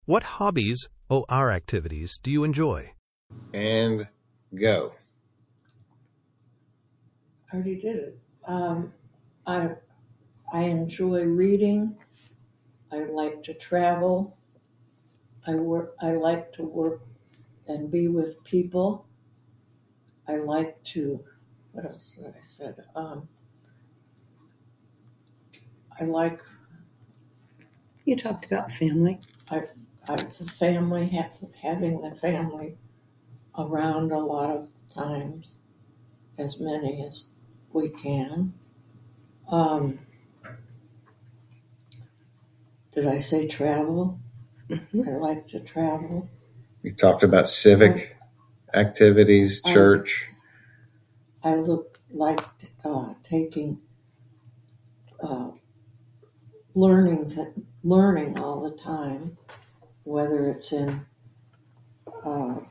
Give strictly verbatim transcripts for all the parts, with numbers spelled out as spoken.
What hobbies or activities do you enjoy? And go. I already did it. Um, I I enjoy reading. I like to travel. I work. I like to work and be with people. I like to. What else did I said? Um, I like You talked about family. I, I the family ha- having the family around a lot of times, as many as we can. Um, did I say travel? Mhm. I like to travel. We talked about civic activities, I, church. I look like uh, taking uh, learning th- learning all the time, whether it's in uh,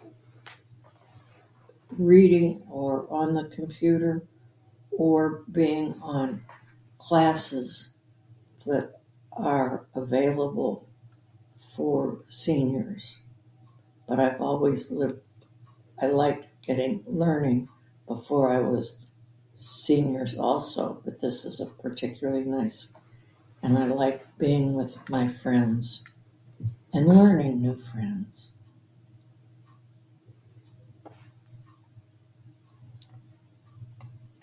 reading or on the computer or being on classes that are available for seniors. But I've always lived. I liked getting learning before I was seniors also, but this is a particularly nice, and I like being with my friends and learning new friends.